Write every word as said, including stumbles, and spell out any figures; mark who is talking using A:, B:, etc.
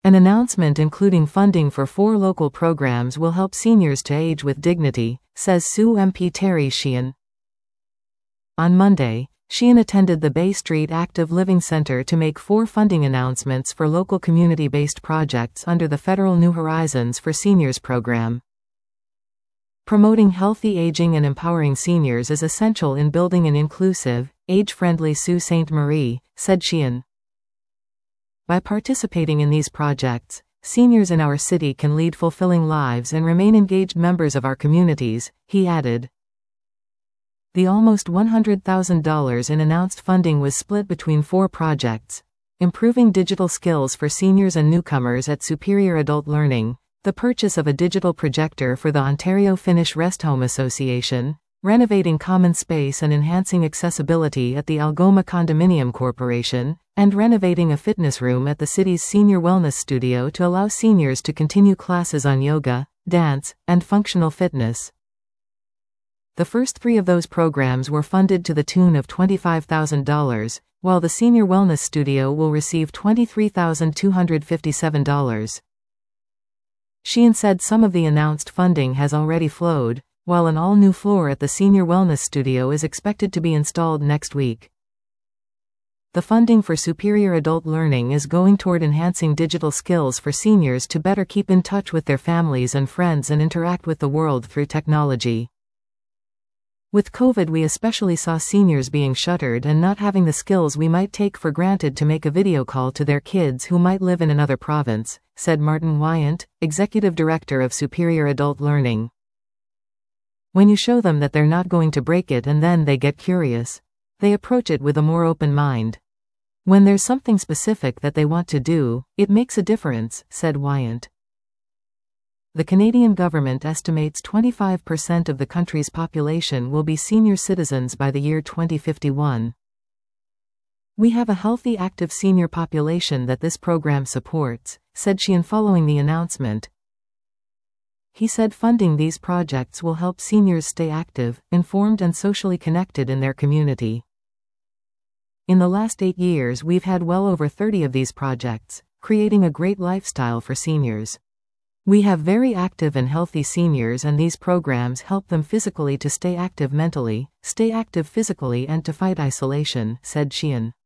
A: An announcement including funding for four local programs will help seniors to age with dignity, says S U M P Terry Sheehan. On Monday, Sheehan attended the Bay Street Active Living Center to make four funding announcements for local community-based projects under the federal New Horizons for Seniors program. Promoting healthy aging and empowering seniors is essential in building an inclusive, age-friendly Sault Ste. Marie, said Sheehan. By participating in these projects, seniors in our city can lead fulfilling lives and remain engaged members of our communities, he added. The almost one hundred thousand dollars in announced funding was split between four projects: improving digital skills for seniors and newcomers at Superior Adult Learning, the purchase of a digital projector for the Ontario Finnish Rest Home Association, renovating common space and enhancing accessibility at the Algoma Condominium Corporation, and renovating a fitness room at the city's Senior Wellness Studio to allow seniors to continue classes on yoga, dance, and functional fitness. The first three of those programs were funded to the tune of twenty-five thousand dollars, while the Senior Wellness Studio will receive twenty-three thousand two hundred fifty-seven dollars. Sheehan said some of the announced funding has already flowed, while an all-new floor at the Senior Wellness Studio is expected to be installed next week. The funding for Superior Adult Learning is going toward enhancing digital skills for seniors to better keep in touch with their families and friends and interact with the world through technology. With COVID, we especially saw seniors being shuttered and not having the skills we might take for granted to make a video call to their kids who might live in another province, said Martin Wyant, Executive Director of Superior Adult Learning. When you show them that they're not going to break it and then they get curious, they approach it with a more open mind. When there's something specific that they want to do, it makes a difference, said Wyant. The Canadian government estimates twenty-five percent of the country's population will be senior citizens by the year twenty fifty-one. We have a healthy active senior population that this program supports, said Sheehan following the announcement. He said funding these projects will help seniors stay active, informed and socially connected in their community. In the last eight years we've had well over thirty of these projects, creating a great lifestyle for seniors. We have very active and healthy seniors and these programs help them physically to stay active mentally, stay active physically and to fight isolation, said Sheehan.